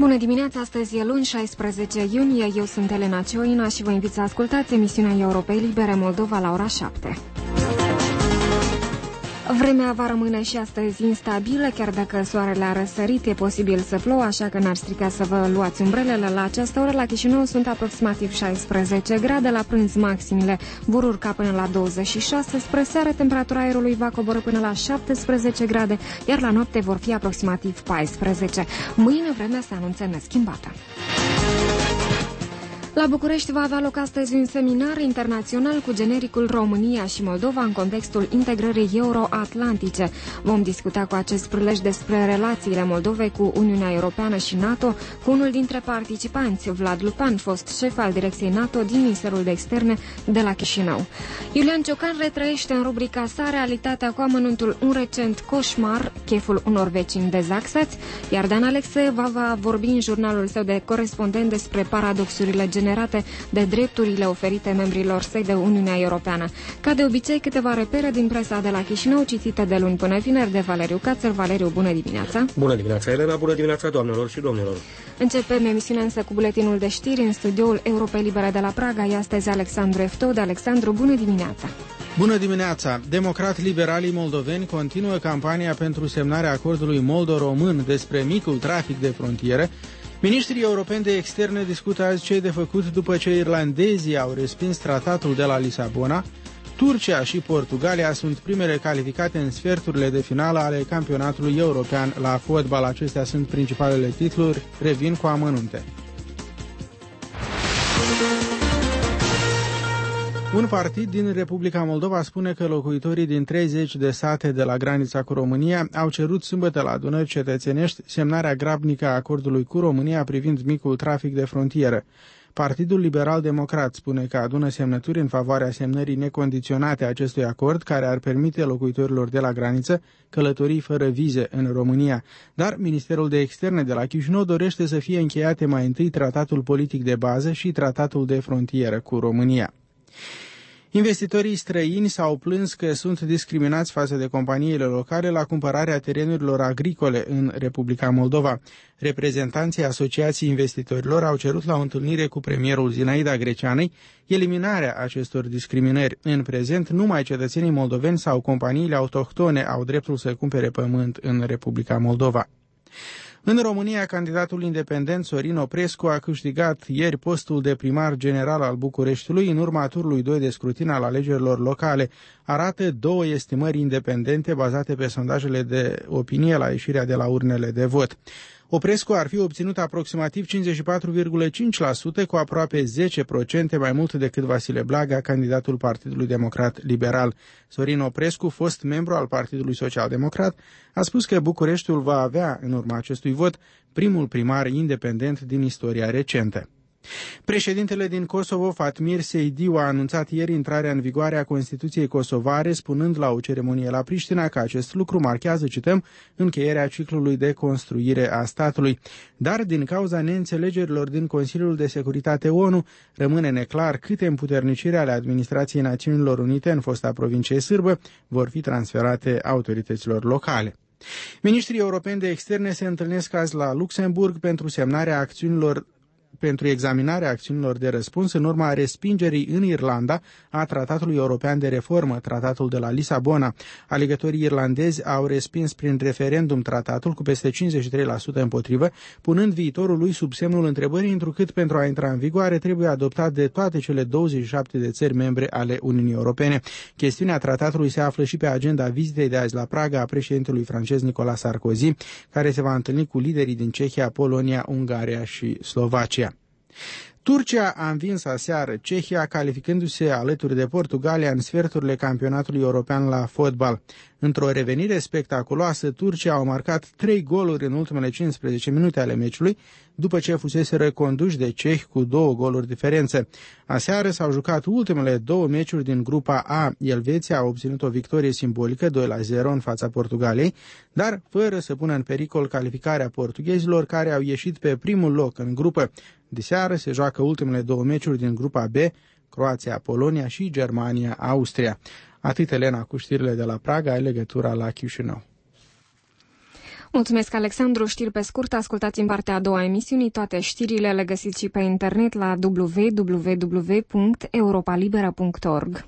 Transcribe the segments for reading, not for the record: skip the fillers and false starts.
Bună dimineața, astăzi e luni, 16 iunie, eu sunt Elena Cioina și vă invit să ascultați emisiunea Europei Libere Moldova la ora 7. Vremea va rămâne și astăzi instabilă, chiar dacă soarele a răsărit, e posibil să plouă, așa că n-ar strica să vă luați umbrelele. La această oră la Chișinău sunt aproximativ 16 grade, la prânz maximile vor urca până la 26, spre seară temperatura aerului va coborî până la 17 grade, iar la noapte vor fi aproximativ 14. Mâine vremea se anunță neschimbată. La București va avea loc astăzi un seminar internațional cu genericul România și Moldova în contextul integrării euro-atlantice. Vom discuta cu acest prilej despre relațiile Moldovei cu Uniunea Europeană și NATO cu unul dintre participanți, Vlad Lupan, fost șef al direcției NATO din Ministerul de Externe de la Chișinău. Iulian Ciocan retrăiește în rubrica sa realitatea cu amănuntul un recent coșmar, cheful unor vecini dezaxați, iar Dan Alexe va vorbi în jurnalul său de corespondent despre paradoxurile generate de drepturile oferite membrilor săi de Uniunea Europeană. Ca de obicei, câteva repere din presa de la Chișinău, citite de luni până vineri de Valeriu Cațăr. Valeriu, bună dimineața! Bună dimineața, Elena! Bună dimineața, doamnelor și domnilor! Începem emisiunea însă cu buletinul de știri în studioul Europei Libere de la Praga. E astăzi Alexandru Eftod. Alexandru, bună dimineața! Bună dimineața! Democrat-liberalii moldoveni continuă campania pentru semnarea acordului moldo-român despre micul trafic de frontieră. Ministrii europeni de externe discută azi ce e de făcut după ce irlandezii au respins tratatul de la Lisabona. Turcia și Portugalia sunt primele calificate în sferturile de finală ale campionatului european la fotbal. Acestea sunt principalele titluri. Revin cu amănunte. Un partid din Republica Moldova spune că locuitorii din 30 de sate de la granița cu România au cerut sâmbătă la adunări cetățenești semnarea grabnică a acordului cu România privind micul trafic de frontieră. Partidul Liberal-Democrat spune că adună semnături în favoarea semnării necondiționate a acestui acord, care ar permite locuitorilor de la graniță călătorii fără vize în România. Dar Ministerul de Externe de la Chișinău dorește să fie încheiate mai întâi tratatul politic de bază și tratatul de frontieră cu România. Investitorii străini s-au plâns că sunt discriminați față de companiile locale la cumpărarea terenurilor agricole în Republica Moldova. Reprezentanții Asociației Investitorilor au cerut la o întâlnire cu premierul Zinaida Greceanei eliminarea acestor discriminări. În prezent, numai cetățenii moldoveni sau companiile autohtone au dreptul să cumpere pământ în Republica Moldova. În România, candidatul independent Sorin Oprescu a câștigat ieri postul de primar general al Bucureștiului în urma turului 2 de scrutin al alegerilor locale. Arată două estimări independente bazate pe sondajele de opinie la ieșirea de la urnele de vot. Oprescu ar fi obținut aproximativ 54,5%, cu aproape 10% mai mult decât Vasile Blaga, candidatul Partidului Democrat Liberal. Sorin Oprescu, fost membru al Partidului Social Democrat, a spus că Bucureștiul va avea, în urma acestui vot, primul primar independent din istoria recentă. Președintele din Kosovo, Fatmir Seydiu, a anunțat ieri intrarea în vigoare a Constituției kosovare, spunând la o ceremonie la Priștina că acest lucru marchează, cităm, încheierea ciclului de construire a statului. Dar, din cauza neînțelegerilor din Consiliul de Securitate ONU, rămâne neclar câte împuterniciri ale administrației Națiunilor Unite în fosta provincie sârbă vor fi transferate autorităților locale. Ministrii europeni de externe se întâlnesc azi la Luxemburg pentru examinarea acțiunilor de răspuns în urma respingerii în Irlanda a Tratatului European de Reformă, Tratatul de la Lisabona. Alegătorii irlandezi au respins prin referendum tratatul cu peste 53% împotrivă, punând viitorul lui sub semnul întrebării, întrucât pentru a intra în vigoare trebuie adoptat de toate cele 27 de țări membre ale Uniunii Europene. Chestiunea tratatului se află și pe agenda vizitei de azi la Praga a președintelui francez Nicolas Sarkozy, care se va întâlni cu liderii din Cehia, Polonia, Ungaria și Slovacia. Turcia a învins aseară Cehia, calificându-se alături de Portugalia în sferturile campionatului european la fotbal. Într-o revenire spectaculoasă, Turcia au marcat 3 goluri în ultimele 15 minute ale meciului, după ce fuseseră conduși de cehi cu 2 goluri diferență. Aseară s-au jucat ultimele 2 meciuri din grupa A. Elveția a obținut o victorie simbolică 2-0 în fața Portugaliei, dar fără să pună în pericol calificarea portughezilor, care au ieșit pe primul loc în grupă. Diseară se joacă ultimele 2 meciuri din grupa B, Croația, Polonia și Germania, Austria. Atât, Elena, cu știrile de la Praga, ai legătura la Chișinău. Mulțumesc, Alexandru. Știri pe scurt, ascultați în partea a doua emisiunii. Toate știrile le găsiți și pe internet la www.europalibera.org.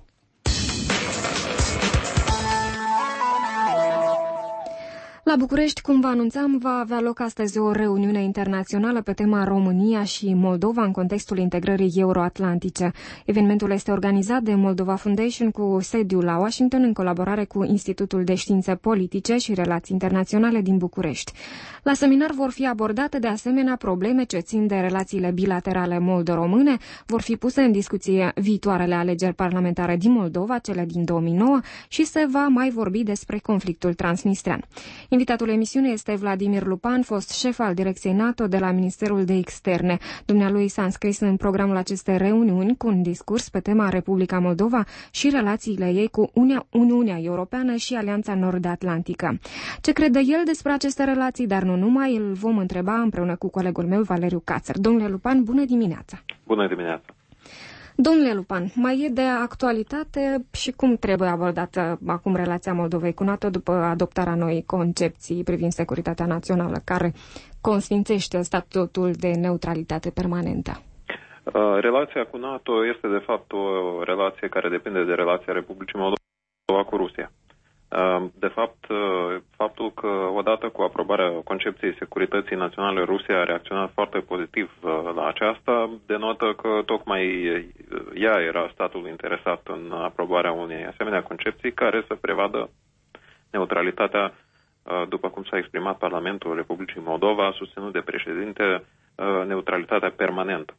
La București, cum vă anunțam, va avea loc astăzi o reuniune internațională pe tema România și Moldova în contextul integrării euroatlantice. Evenimentul este organizat de Moldova Foundation cu sediul la Washington în colaborare cu Institutul de Științe Politice și Relații Internaționale din București. La seminar vor fi abordate de asemenea probleme ce țin de relațiile bilaterale moldo-române, vor fi puse în discuție viitoarele alegeri parlamentare din Moldova, cele din 2009, și se va mai vorbi despre conflictul transnistrean. Invitatul emisiunii este Vladimir Lupan, fost șef al Direcției NATO de la Ministerul de Externe. Dumnealui s-a înscris în programul acestei reuniuni cu un discurs pe tema Republica Moldova și relațiile ei cu Uniunea Europeană și Alianța Nord-Atlantică. Ce crede el despre aceste relații, dar nu numai, îl vom întreba împreună cu colegul meu, Valeriu Cațăr. Domnule Lupan, bună dimineața! Bună dimineața! Domnule Lupan, mai e de actualitate și cum trebuie abordată acum relația Moldovei cu NATO după adoptarea noii concepții privind securitatea națională, care consfințește statutul de neutralitate permanentă? Relația cu NATO este de fapt o relație care depinde de relația Republicii Moldova cu Rusia. De fapt, faptul că odată cu aprobarea concepției securității naționale, Rusia a reacționat foarte pozitiv la aceasta, denotă că tocmai ea era statul interesat în aprobarea unei asemenea concepții care să prevadă neutralitatea, după cum s-a exprimat Parlamentul Republicii Moldova, susținut de președinte, neutralitatea permanentă.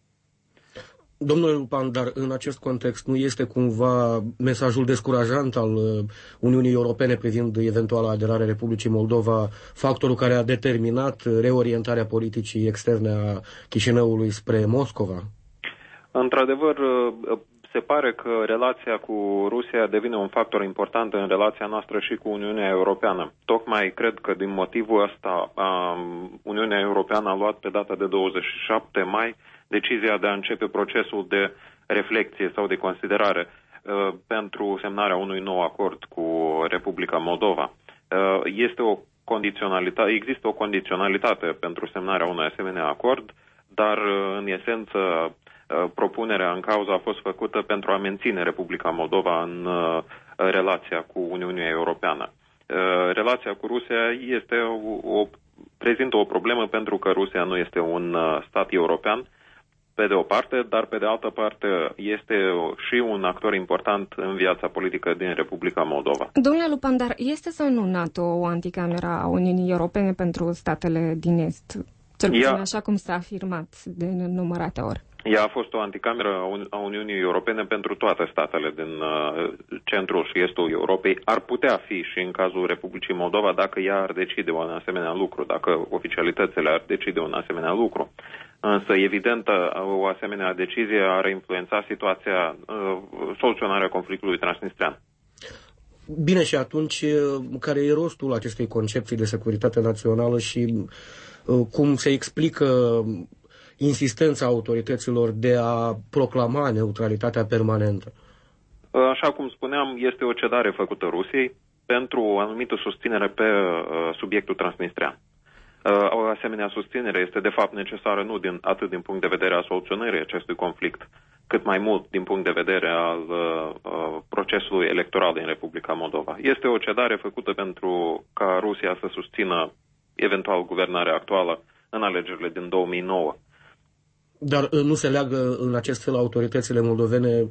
Domnule Lupan, dar în acest context nu este cumva mesajul descurajant al Uniunii Europene privind eventuala aderare Republicii Moldova factorul care a determinat reorientarea politicii externe a Chișinăului spre Moscova? Într-adevăr, se pare că relația cu Rusia devine un factor important în relația noastră și cu Uniunea Europeană. Tocmai cred că din motivul ăsta Uniunea Europeană a luat pe data de 27 mai decizia de a începe procesul de reflecție sau de considerare pentru semnarea unui nou acord cu Republica Moldova. Există o condiționalitate pentru semnarea unui asemenea acord, dar în esență propunerea în cauză a fost făcută pentru a menține Republica Moldova în relația cu Uniunea Europeană. Relația cu Rusia prezintă o problemă pentru că Rusia nu este un stat european, pe de o parte, dar pe de altă parte este și un actor important în viața politică din Republica Moldova. Domnule Lupan, dar este sau nu NATO o anticameră a Uniunii Europene pentru statele din Est? Cel puțin așa cum s-a afirmat de nenumărate ori. Ea a fost o anticameră a Uniunii Europene pentru toate statele din centrul și estul Europei. Ar putea fi și în cazul Republicii Moldova dacă ea ar decide un asemenea lucru, dacă oficialitățile ar decide un asemenea lucru. Însă, evident, o asemenea decizie ar influența situația, soluționarea conflictului transnistrean. Bine, și atunci, care e rostul acestei concepții de securitate națională și cum se explică insistența autorităților de a proclama neutralitatea permanentă? Așa cum spuneam, este o cedare făcută Rusiei pentru o anumită susținere pe subiectul transnistrean. O asemenea susținere este de fapt necesară nu atât din punct de vedere al soluționării acestui conflict, cât mai mult din punct de vedere al procesului electoral din Republica Moldova. Este o cedare făcută pentru ca Rusia să susțină eventual guvernarea actuală în alegerile din 2009. Dar nu se leagă în acest fel autoritățile moldovene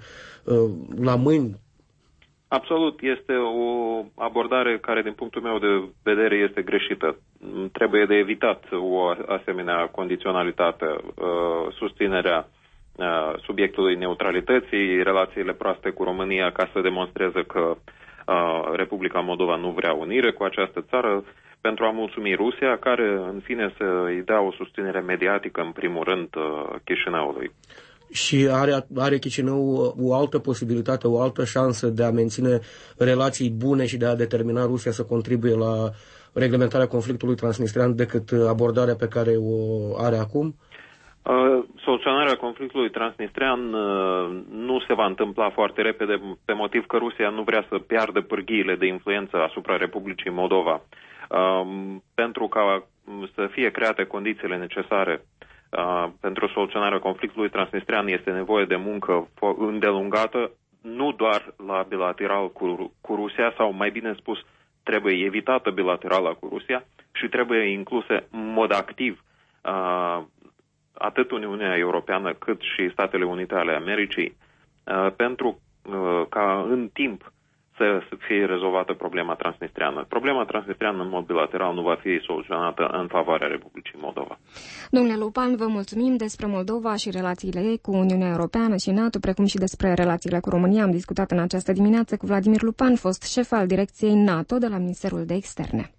la mâini? Absolut, este o abordare care, din punctul meu de vedere, este greșită. Trebuie de evitat o asemenea condiționalitate, susținerea subiectului neutralității, relațiile proaste cu România ca să demonstreze că Republica Moldova nu vrea unire cu această țară, pentru a mulțumi Rusia, care în fine să îi dea o susținere mediatică, în primul rând, Chișinăului. Și are Chișinău o altă posibilitate, o altă șansă de a menține relații bune și de a determina Rusia să contribuie la reglementarea conflictului transnistrean decât abordarea pe care o are acum? Soluționarea conflictului transnistrean nu se va întâmpla foarte repede pe motiv că Rusia nu vrea să piardă pârghiile de influență asupra Republicii Moldova. pentru ca să fie create condițiile necesare pentru soluționarea conflictului transnistrian este nevoie de muncă îndelungată, nu doar la bilateral cu Rusia, sau mai bine spus, trebuie evitată bilaterala cu Rusia și trebuie incluse în mod activ atât Uniunea Europeană cât și Statele Unite ale Americii pentru ca în timp să fie rezolvată problema transnistriană. Problema transnistriană în mod bilateral nu va fi soluționată în favoarea Republicii Moldova. Domnule Lupan, vă mulțumim. Despre Moldova și relațiile ei cu Uniunea Europeană și NATO, precum și despre relațiile cu România, am discutat în această dimineață cu Vladimir Lupan, fost șef al direcției NATO de la Ministerul de Externe.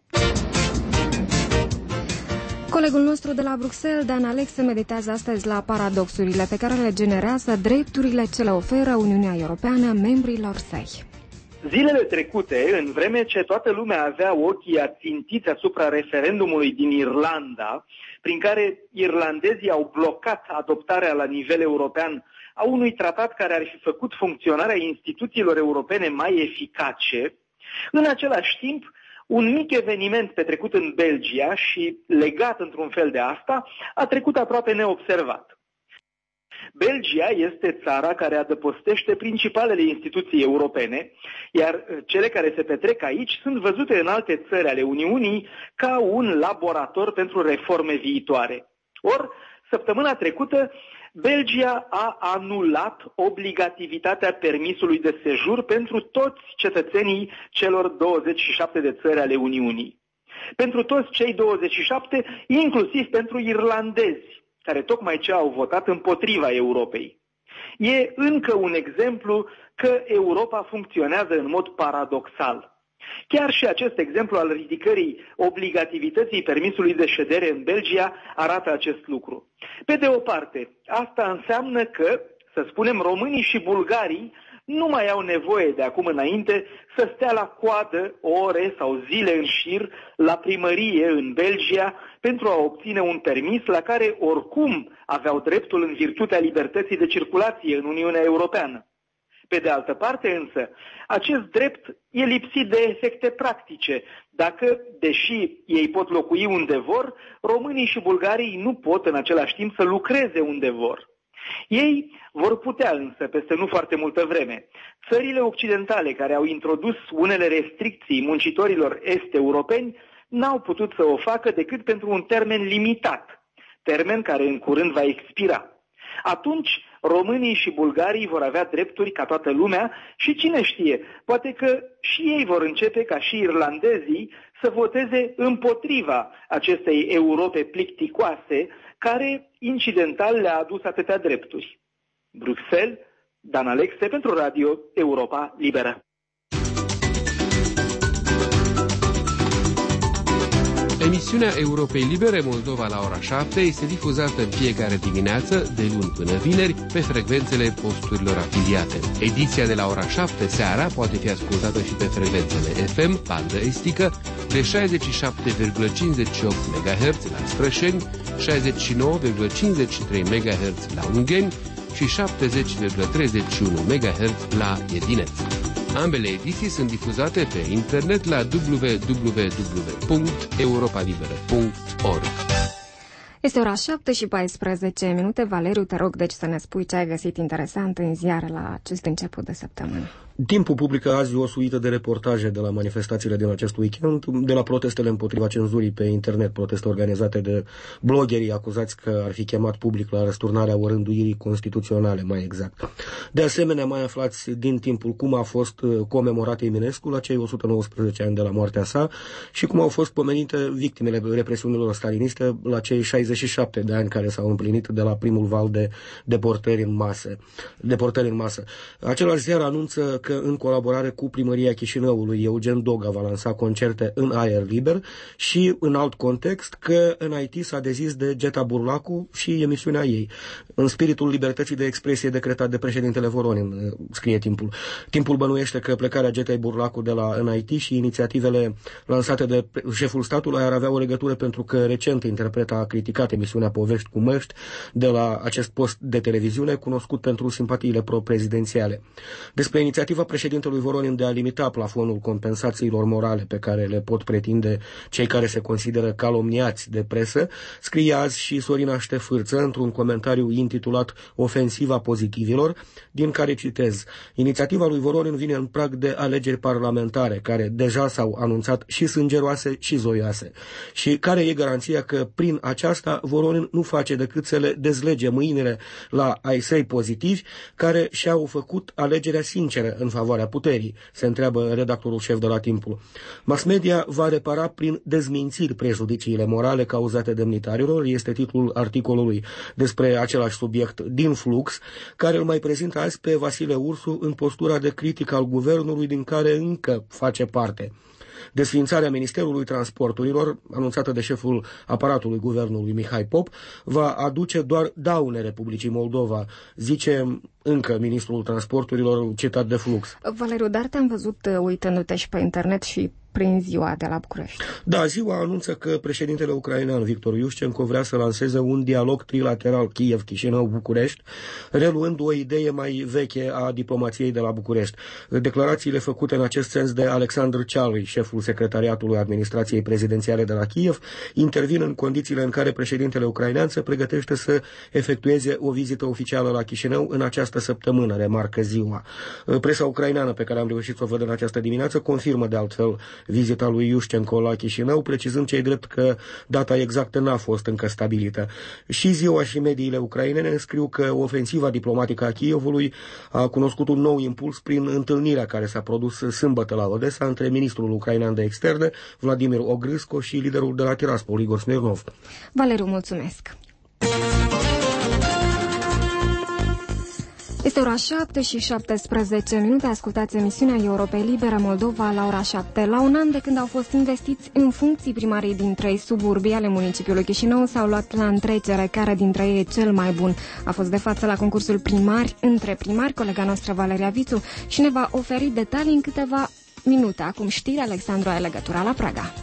Colegul nostru de la Bruxelles, Dan Alexe, meditează astăzi la paradoxurile pe care le generează drepturile ce le oferă Uniunea Europeană membrilor săi. Zilele trecute, în vreme ce toată lumea avea ochii ațintiți asupra referendumului din Irlanda, prin care irlandezii au blocat adoptarea la nivel european a unui tratat care ar fi făcut funcționarea instituțiilor europene mai eficace, în același timp, un mic eveniment petrecut în Belgia și legat într-un fel de asta, a trecut aproape neobservat. Belgia este țara care adăpostește principalele instituții europene, iar cele care se petrec aici sunt văzute în alte țări ale Uniunii ca un laborator pentru reforme viitoare. Ori, săptămâna trecută, Belgia a anulat obligativitatea permisului de sejur pentru toți cetățenii celor 27 de țări ale Uniunii. Pentru toți cei 27, inclusiv pentru irlandezi, care tocmai ce au votat împotriva Europei. E încă un exemplu că Europa funcționează în mod paradoxal. Chiar și acest exemplu al ridicării obligativității permisului de ședere în Belgia arată acest lucru. Pe de o parte, asta înseamnă că, să spunem, românii și bulgarii nu mai au nevoie de acum înainte să stea la coadă ore sau zile în șir la primărie în Belgia pentru a obține un permis la care oricum aveau dreptul în virtutea libertății de circulație în Uniunea Europeană. Pe de altă parte însă, acest drept e lipsit de efecte practice, dacă, deși ei pot locui unde vor, românii și bulgarii nu pot în același timp să lucreze unde vor. Ei vor putea însă, peste nu foarte multă vreme. Țările occidentale care au introdus unele restricții muncitorilor est-europeni n-au putut să o facă decât pentru un termen limitat, termen care în curând va expira. Atunci, românii și bulgarii vor avea drepturi ca toată lumea și cine știe, poate că și ei vor începe, ca și irlandezii, să voteze împotriva acestei Europe plicticoase, care incidental le-a adus atâtea drepturi. Bruxelles, Dan Alexe pentru Radio Europa Liberă. Emisiunea Europei Libere Moldova la ora 7 este difuzată în fiecare dimineață, de luni până vineri, pe frecvențele posturilor afiliate. Ediția de la ora 7 seara poate fi ascultată și pe frecvențele FM, bandă estică, de 67,58 MHz la Strășeni, 69,53 MHz la Ungheni și 70,31 MHz la Edineț. Ambele ediții sunt difuzate pe internet la www.europalibera.org. Este ora 7:14. Valeriu, te rog deci să ne spui ce ai găsit interesant în ziare la acest început de săptămână. Timpul publică azi o suită de reportaje de la manifestațiile din acest weekend, de la protestele împotriva cenzurii pe internet, proteste organizate de bloggerii acuzați că ar fi chemat public la răsturnarea orânduirii constituționale, mai exact. De asemenea, mai aflați din timpul cum a fost comemorat Eminescu la cei 119 ani de la moartea sa și cum au fost pomenite victimele represiunilor staliniste la cei 67 de ani care s-au împlinit de la primul val de deportări în masă. Același ziar anunță că în colaborare cu Primăria Chișinăului, Eugen Doga va lansa concerte în aer liber și, în alt context, că în IT s-a dezis de Geta Burlacu și emisiunea ei. În spiritul libertății de expresie decretat de președintele președintele Voronin, scrie Timpul. Timpul bănuiește că plecarea Getei Burlacu de la NIT și inițiativele lansate de șeful statului ar avea o legătură, pentru că recent interpreta a criticat emisiunea Povești cu măști de la acest post de televiziune, cunoscut pentru simpatiile pro-prezidențiale. Despre inițiativa președintelui Voronin de a limita plafonul compensațiilor morale pe care le pot pretinde cei care se consideră calomniați de presă, scrie azi și Sorina Ștefârță într-un comentariu intitulat Ofensiva pozitivilor, din care citez: inițiativa lui Voronin vine în prag de alegeri parlamentare, care deja s-au anunțat și sângeroase și zoioase, și care e garanția că prin aceasta Voronin nu face decât să le dezlege mâinile la ai săi pozitivi, care și-au făcut alegerea sinceră în favoarea puterii, se întreabă redactorul șef de la Timpul. Mass media va repara prin dezmințiri prejudiciile morale cauzate demnitarilor, este titlul articolului despre același subiect din Flux, care îl mai prezintă azi pe Vasile Ursu în postura de critic al guvernului din care încă face parte. Desființarea Ministerului Transporturilor, anunțată de șeful aparatului guvernului Mihai Pop, va aduce doar daune Republicii Moldova, zice încă ministrul transporturilor, citat de Flux. Valeriu, dar te-am văzut uitându-te și pe internet și prin ziua de la București. Da, ziua anunță că președintele ucrainean Victor Iușcenko vrea să lanseze un dialog trilateral Kiev-Chișinău-București, reluând o idee mai veche a diplomației de la București. Declarațiile făcute în acest sens de Alexandru Cealui, șeful secretariatului administrației prezidențiale de la Kiev, intervin în condițiile în care președintele ucrainean se pregătește să efectueze o vizită oficială la Chișinău în această săptămână, remarcă ziua. Presa ucraineană pe care am reușit să o văd în această dimineață confirmă de altfel vizita lui Iușcenko la Chișinău, precizând ce-i drept că data exactă n-a fost încă stabilită. Și ziua și mediile ucrainene scriu că ofensiva diplomatică a Kievului a cunoscut un nou impuls prin întâlnirea care s-a produs sâmbătă la Odessa între ministrul ucrainean de externe, Vladimir Ogrysco, și liderul de la Tiraspol, Igor Smirnov. Valeriu, mulțumesc! Este ora 7:17. Ascultați emisiunea Europei Libere Moldova la ora 7. La un an de când au fost investiți în funcții primarii din 3 suburbii ale municipiului Chișinău, s-au luat la întrecere care dintre ei e cel mai bun. A fost de față la concursul primari între primari colega noastră Valeria Vițu și ne va oferi detalii în câteva minute. Acum știri, Alexandru are legătura la Praga.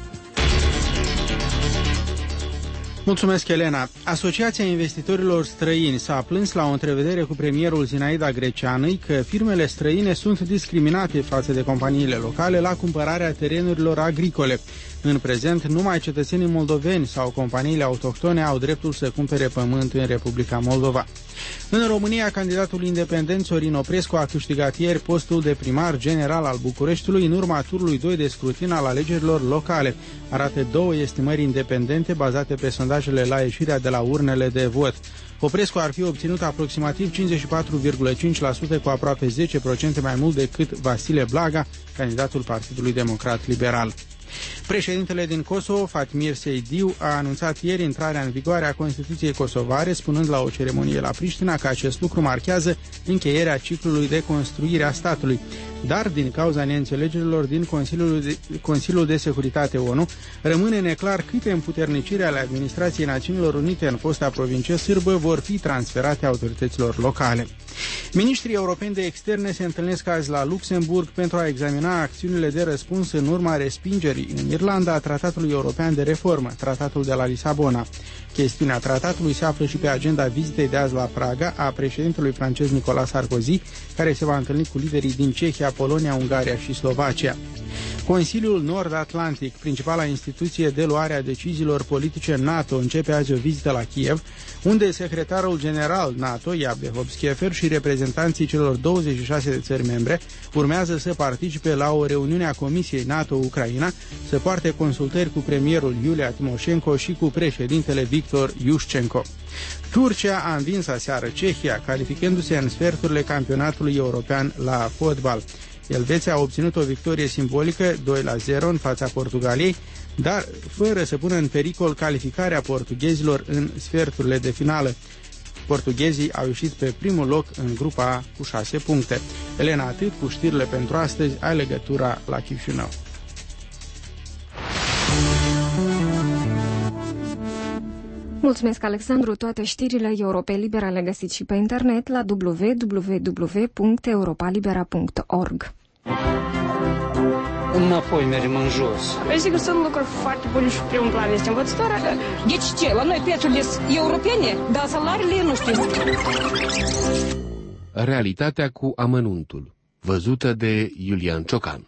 Mulțumesc, Elena. Asociația Investitorilor Străini s-a plâns la o întrevedere cu premierul Zinaida Greceanîi că firmele străine sunt discriminate față de companiile locale la cumpărarea terenurilor agricole. În prezent, numai cetățenii moldoveni sau companiile autohtone au dreptul să cumpere pământ în Republica Moldova. În România, candidatul independent Sorin Oprescu a câștigat ieri postul de primar general al Bucureștiului în urma turului 2 de scrutin al alegerilor locale. Arată 2 estimări independente bazate pe sondajele la ieșirea de la urnele de vot. Oprescu ar fi obținut aproximativ 54,5%, cu aproape 10% mai mult decât Vasile Blaga, candidatul Partidului Democrat Liberal. Președintele din Kosovo, Fatmir Seydiu, a anunțat ieri intrarea în vigoare a Constituției kosovare, spunând la o ceremonie la Priștina că acest lucru marchează încheierea ciclului de construire a statului. Dar, din cauza neînțelegerilor din Consiliul de Securitate ONU, rămâne neclar câte împuternicirea ale administrației Națiunilor Unite în fosta provincie sârbă vor fi transferate autorităților locale. Ministrii europeni de externe se întâlnesc azi la Luxemburg pentru a examina acțiunile de răspuns în urma respingerii în Irlanda a Tratatului European de Reformă, Tratatul de la Lisabona. Chestiunea tratatului se află și pe agenda vizitei de azi la Praga a președintelui francez Nicolas Sarkozy, care se va întâlni cu liderii din Cehia, Polonia, Ungaria și Slovacia. Consiliul Nord-Atlantic, principala instituție de luare a deciziilor politice NATO, începe azi o vizită la Kiev, unde secretarul general NATO, Jaap de Hoop-Scheffer, și reprezentanții celor 26 de țări membre urmează să participe la o reuniune a Comisiei NATO-Ucraina, să poarte consultări cu premierul Iulia Timoșenko și cu președintele Victor Iușcenko. Turcia a învins aseară Cehia, calificându-se în sferturile campionatului european la fotbal. Elveția a obținut o victorie simbolică 2-0 în fața Portugaliei, dar fără să pună în pericol calificarea portughezilor în sferturile de finală. Portughezii au ieșit pe primul loc în grupa A cu 6 puncte. Elena, atât cu știrile pentru astăzi, ai legătura la Chișinău. Mulțumesc, Alexandru. Toate știrile Europei Libere le găsiți și pe internet la www.europalibera.org. Înapoi mergem în jos. Sigur, sunt lucruri foarte bune și primul plan este învățătoarea. Deci ce? La noi prețurile europene, dar salariile nu știu. Realitatea cu amănuntul, văzută de Iulian Ciocan.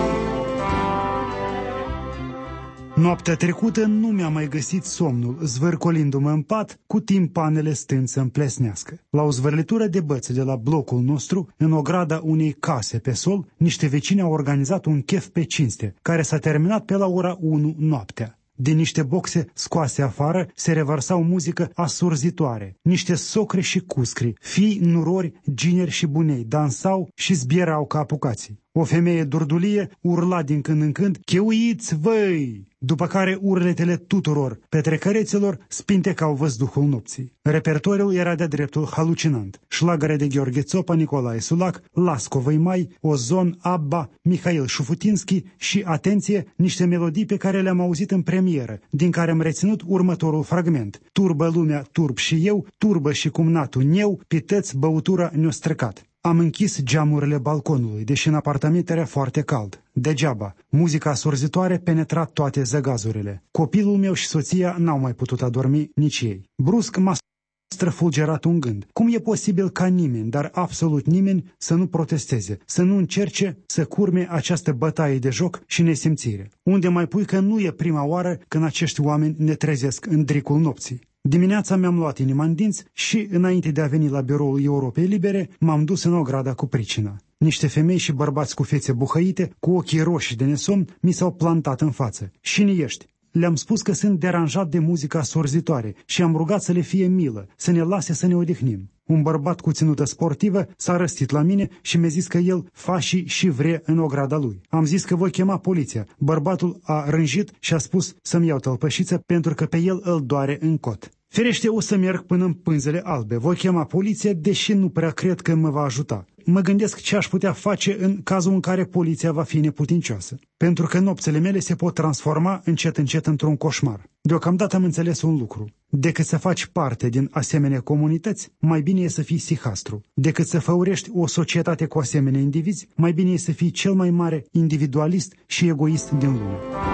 Noaptea trecută nu mi-a mai găsit somnul, zvârcolindu-mă în pat, cu timpanele stând să împlesnească. La o zvârlitură de bățe de la blocul nostru, în ograda unei case pe sol, niște vecini au organizat un chef pe cinste, care s-a terminat pe la ora 1 noaptea. Din niște boxe scoase afară se revărsau muzică asurzitoare. Niște socre și cuscri, fii, nurori, gineri și bunei dansau și zbierau ca apucații. O femeie durdulie urla din când în când, cheuiți văi! După care urletele tuturor petrecăreților spintecau văzduhul nopții. Repertoriul era de dreptul halucinant. Șlagăre de Gheorghe Țopa, Nicolae Sulac, Lasco Văimai, Ozon, Abba, Mihail Șufutinski și, atenție, niște melodii pe care le-am auzit în premieră, din care am reținut următorul fragment. Turbă lumea, turb și eu, turbă și cumnatul neu, pități băutura ne-o străcat. Am închis geamurile balconului, deși în apartament era foarte cald. Degeaba. Muzica surzitoare penetra toate zăgazurile. Copilul meu și soția n-au mai putut adormi nici ei. Brusc m-a străfulgerat un gând. Cum e posibil ca nimeni, dar absolut nimeni, să nu protesteze, să nu încerce să curme această bătaie de joc și nesimțire? Unde mai pui că nu e prima oară când acești oameni ne trezesc în dricul nopții? Dimineața mi-am luat inima în dinți și, înainte de a veni la biroul Europei Libere, m-am dus în ograda cu pricina. Niște femei și bărbați cu fețe buhăite, cu ochii roșii de nesomn, mi s-au plantat în față. Și ești. Le-am spus că sunt deranjat de muzica surzitoare și am rugat să le fie milă, să ne lase să ne odihnim. Un bărbat cu ținută sportivă s-a răstit la mine și mi-a zis că el faci și vrea în ograda lui. Am zis că voi chema poliția. Bărbatul a rânjit și a spus să-mi iau tălpășiță pentru că pe el îl doare în cot. Ferește, o să merg până în Pânzele Albe. Voi chema poliția, deși nu prea cred că mă va ajuta. Mă gândesc ce aș putea face în cazul în care poliția va fi neputincioasă. Pentru că nopțile mele se pot transforma încet încet într-un coșmar. Deocamdată am înțeles un lucru. Decât să faci parte din asemenea comunități, mai bine e să fii sihastru. Decât să făurești o societate cu asemenea indivizi, mai bine e să fii cel mai mare individualist și egoist din lume.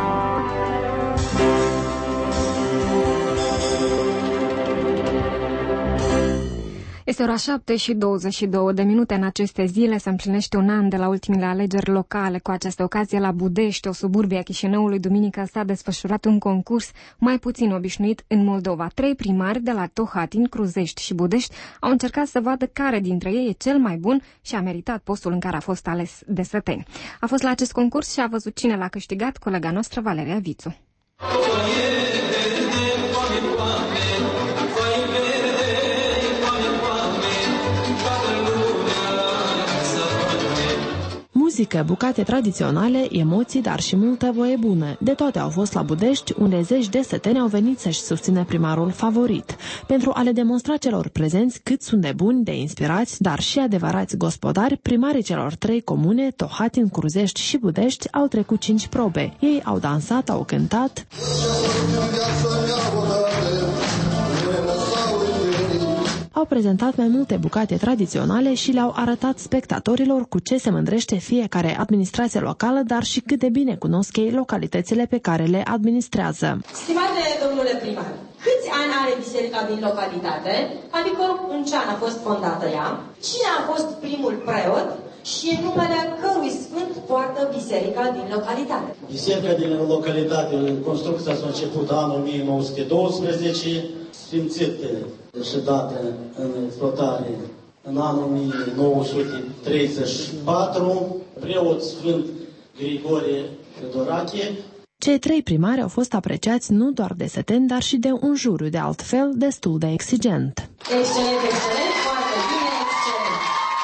Este ora 7:22. În aceste zile se împlinește un an de la ultimele alegeri locale. Cu această ocazie, la Budești, o suburbie a Chișinăului, duminică s-a desfășurat un concurs mai puțin obișnuit în Moldova. 3 primari de la Tohatin, Cruzești și Budești au încercat să vadă care dintre ei e cel mai bun și a meritat postul în care a fost ales de Săteni. A fost la acest concurs și a văzut cine l-a câștigat, colega noastră Valeria Vițu. Muzică, bucate tradiționale, emoții, dar și multă voie bună. De toate au fost la Budești, unde zeci de săteni au venit să-și susțină primarul favorit, pentru a le demonstra celor prezenți cât sunt de buni, de inspirați, dar și adevărați gospodari. Primarii celor 3 comune, Tohatin, Cruzești și Budești, au trecut 5 probe. Ei au dansat, au cântat, au prezentat mai multe bucate tradiționale și le-au arătat spectatorilor cu ce se mândrește fiecare administrație locală, dar și cât de bine cunosc ei localitățile pe care le administrează. Stimate domnule primar, câți ani are biserica din localitate? Adică în ce an a fost fondată ea? Cine a fost primul preot? Și în numele cărui sfânt poartă biserica din localitate? Biserica din localitate, construcția s-a început anul 1912, sfințită și dată în exploatare în anul 1934, preot Sfânt Grigore Fedorache. Cei 3 primari au fost apreciați nu doar de săteni, dar și de un juriu de altfel destul de exigent. Excelent, excelent, foarte bine, excelent.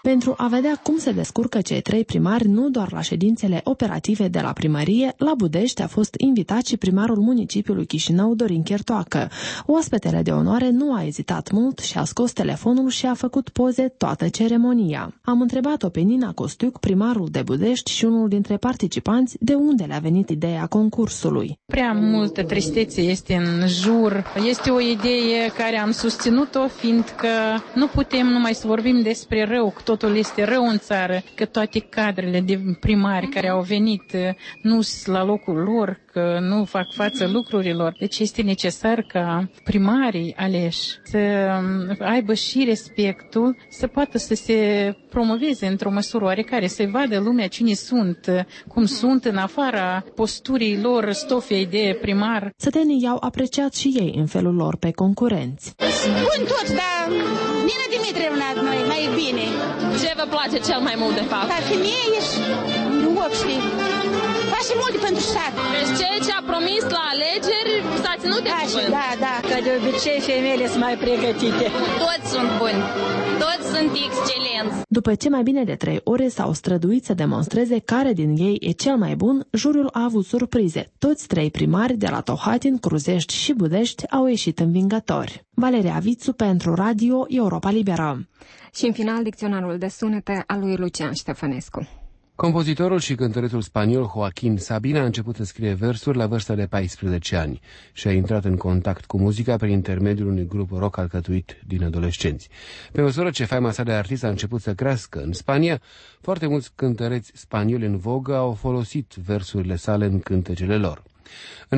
Pentru a vedea cum se descurcă cei 3 primari, nu doar la ședințele operative de la primărie, la Budești a fost invitat și primarul municipiului Chișinău, Dorin Chertoacă. Oaspetele de onoare nu a ezitat mult și a scos telefonul și a făcut poze toată ceremonia. Am întrebat-o pe Nina Costiuc, primarul de Budești și unul dintre participanți, de unde le-a venit ideea concursului. Prea multă tristețe este în jur. Este o idee care am susținut-o, fiindcă nu putem numai să vorbim despre rău, că totul este rău în țară, că toate cadrele de primari care au venit nu sunt la locul lor, că nu fac față lucrurilor. Deci este necesar ca primarii aleși să aibă și respectul, să poată să se promoveze într-o măsură oarecare, să vadă lumea cine sunt, cum sunt în afara posturii lor, stofei de primar. Sătenii i-au apreciat și ei în felul lor pe concurenți. Bun toți, dar Nina Dimitrievna noi mai bine. Ce vă place cel mai mult, de fapt? Ca femeie și obște. Face multe pentru sat. Deci ceea ce a promis la alegeri s-a ținut de cuvânt. Da, că de obicei femeile sunt mai pregătite. Toți sunt buni, toți sunt excelenți. După ce mai bine de 3 ore s-au străduit să demonstreze care din ei e cel mai bun, juriul a avut surprize. Toți 3 primari de la Tohatin, Cruzești și Budești au ieșit învingători. Valeria Vițu pentru Radio Europa Liberă. Și în final, dicționarul de sunete al lui Lucian Ștefănescu. Compozitorul și cântărețul spaniol Joaquín Sabina a început să scrie versuri la vârsta de 14 ani și a intrat în contact cu muzica prin intermediul unui grup rock alcătuit din adolescenți. Pe măsură ce faima sa de artist a început să crească în Spania, foarte mulți cântăreți spanioli în vogă au folosit versurile sale în cântecele lor. În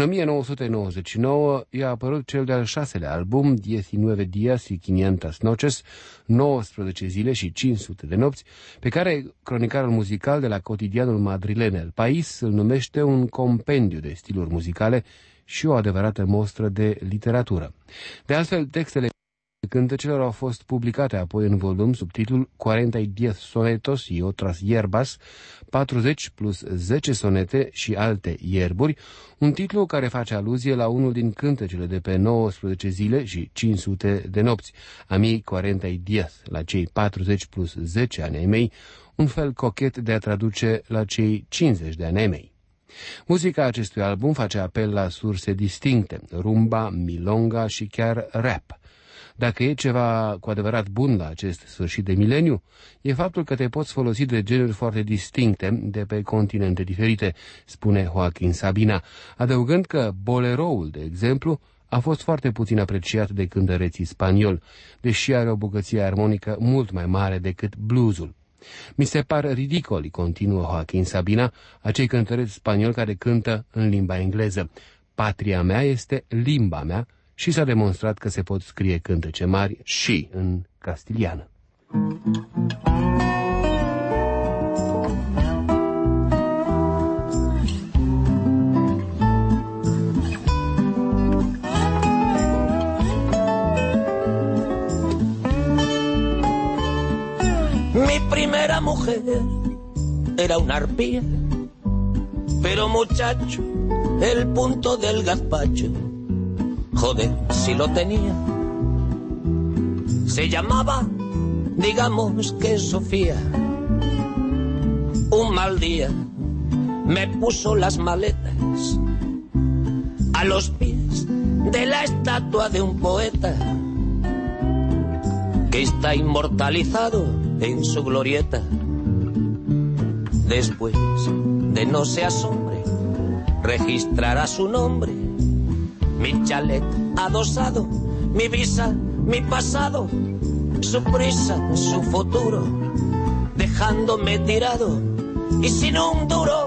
1999 i-a apărut cel de-al 6-lea album, 19 días y 500 noches, 19 zile și 500 de nopți, pe care cronicarul muzical de la cotidianul madrilen El País îl numește un compendiu de stiluri muzicale și o adevărată mostră de literatură. De altfel, textele cântecelor au fost publicate apoi în volum sub titlul 40 sonetos y otras hierbas, 40 plus 10 sonete și alte ierburi, un titlu care face aluzie la unul din cântecele de pe 19 zile și 500 de nopți, a mii 40 días, la cei 40 plus 10 ani ai mei, un fel cochet de a traduce la cei 50 de ani ai mei. Muzica acestui album face apel la surse distincte, rumba, milonga și chiar rap. Dacă e ceva cu adevărat bun la acest sfârșit de mileniu, e faptul că te poți folosi de genuri foarte distincte de pe continente diferite, spune Joaquín Sabina, adăugând că boleroul, de exemplu, a fost foarte puțin apreciat de cântăreții spanioli, deși are o bogăție armonică mult mai mare decât bluesul. Mi se par ridicoli, continuă Joaquín Sabina, acei cântăreți spanioli care cântă în limba engleză. Patria mea este limba mea, și s-a demonstrat că se pot scrie cântece mari și în castiliană. Mi primera mujer era una arpía, pero muchacho, el punto del gazpacho, joder, si lo tenía. Se llamaba, digamos que Sofía. Un mal día me puso las maletas a los pies de la estatua de un poeta que está inmortalizado en su glorieta. Después de no se asombre, registrará su nombre, mi chalet adosado, mi visa, mi pasado, su prisa, su futuro, dejándome tirado y sin un duro.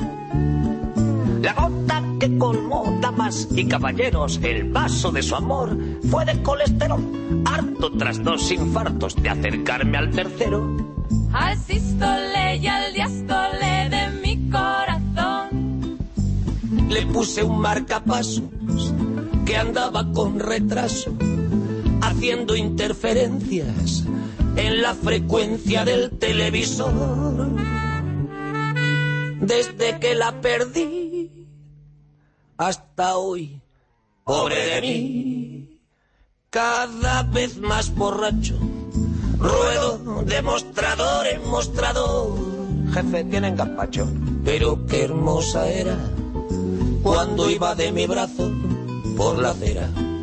La gota que colmó damas y caballeros el vaso de su amor fue de colesterol, harto tras 2 infartos de acercarme al tercero. Al sístole y al diástole de mi corazón le puse un marcapasos que andaba con retraso, haciendo interferencias en la frecuencia del televisor. Desde que la perdí hasta hoy, pobre de mí, cada vez más borracho, Ruedo de mostrador en mostrador. Jefe, ¿tienen gazpacho? Pero qué hermosa era cuando iba de mi brazo por la acera.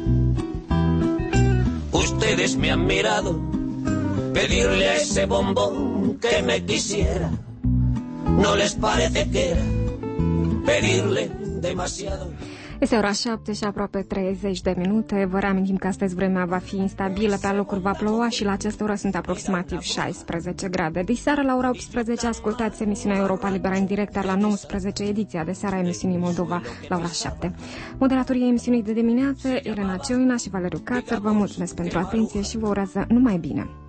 Ustedes me han mirado pedirle a ese bombón que me quisiera. ¿No les parece que era pedirle demasiado? Este ora 7 și aproape 30 de minute. Vă reamintim că astăzi vremea va fi instabilă, pe locuri va ploua și la această oră sunt aproximativ 16 grade. Diseară la ora 18 ascultați emisiunea Europa Liberă în direct, la 19 ediția de seara emisiunii Moldova la ora 7. Moderatorii emisiunii de dimineață, Elena Cioina și Valeriu Cațăr, vă mulțumesc pentru atenție și vă urează numai bine.